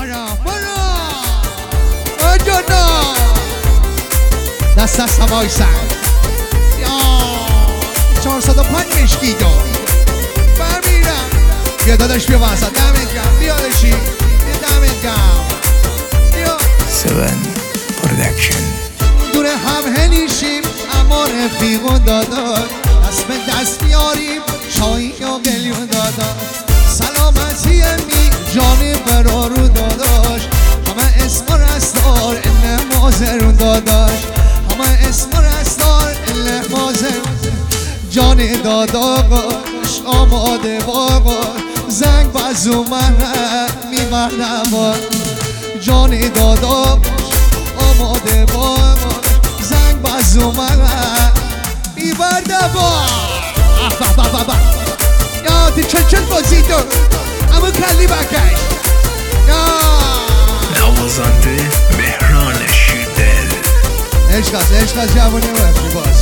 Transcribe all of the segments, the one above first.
دست از هوای سر 405 مشکی دو برمیرم. بیا داداش بیا واسه دمت گرم. بیا داشی دمت گرم. بیا 7 پرودکشن. دور هم هنیشیم اما رفیقون داداش، دست به دست میاریم چایی و قلیون داداش. سلامتی می جانی برارو داداش، همه اسم رستار این مازرون داداش، همه اسم رستار این مازرون. جانی داداش آماده باقا زنگ بزو من میبردم. جانی داداش آماده باقا زنگ بزو من میبردم. یا دی چل بازی دار اما کلی بکش. نوازنده مهران شیردل. عشق از جوانی وقتی باز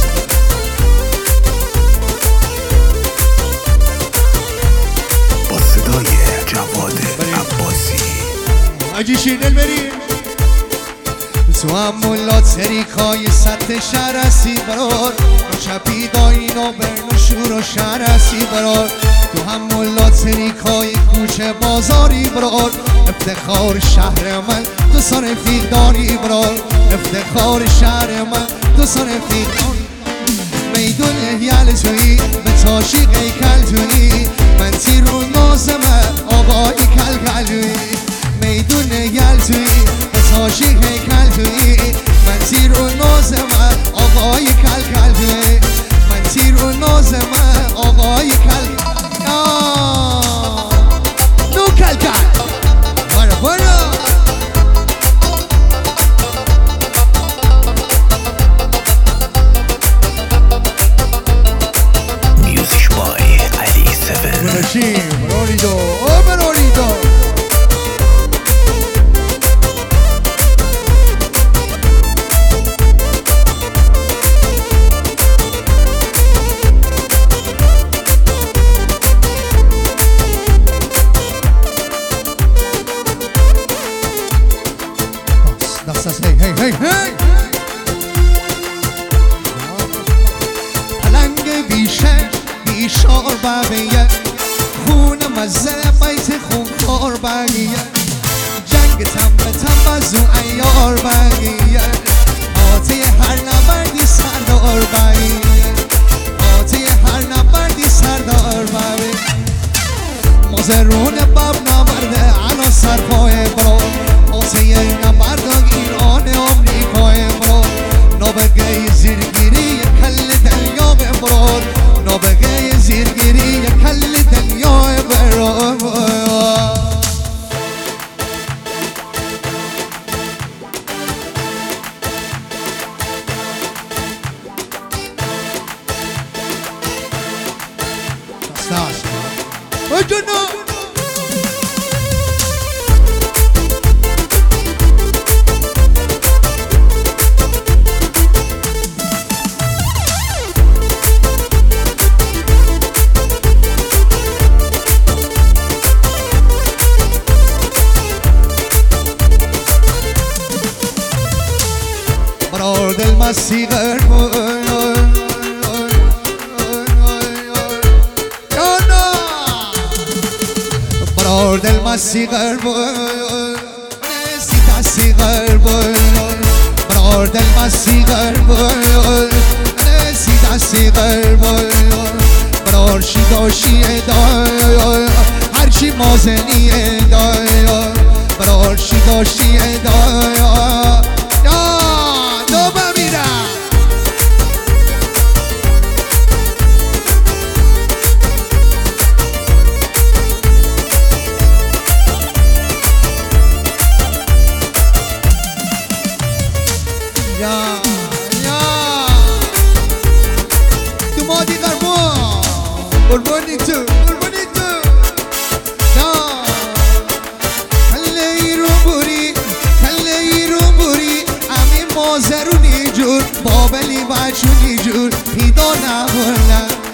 با صدای جواد عباسی. آجی شیردل بریم تو هم مولاد سریکای سطح شرسی برار شبی داین و برنشور و شرسی برار. تو هم مولاد سریکای کوچه بازاری برار. افتخار شهر من تو سر فیقداری برار. افتخار شهر من تو سر فیقداری. میدون احیال تویی به تاشیق ایکل تویی من تیرون نازمه آقای کل کلوی. میدون احیال تویی به تاشیق ایکل تویی من تیرون نازمه آقای کل کلوی. من تیرون نازمه آقای کل نو کل کل برا میوزیک بای علی 7. براشیم براریدو براریدو. هی پلنگ بیشار بقیه خون مزه بیت خونخوار بقیه. جنگ تم از اون ایار بقیه. آته هر نبردی سردار بقیه. آته هر نبردی سردار بقیه. مازرون باب نبرده علا سرپای برو. آته نبرده ایران آمریکای برو. نابگه زیرگیری کل دنیا برو. نابگه زیرگیری کل دنیا برو. برار دل مسیغر برار دل مسیغر نسیت سیغر برار دل مسیغر نسیت سیغر برار شیداشی دای هرچی مازنی دای برار شیداشی دای. تو مادی قربان قربانی تو کله رو بوری امین مازرونی جور بابلی بچونی جور پیدا نبرلن.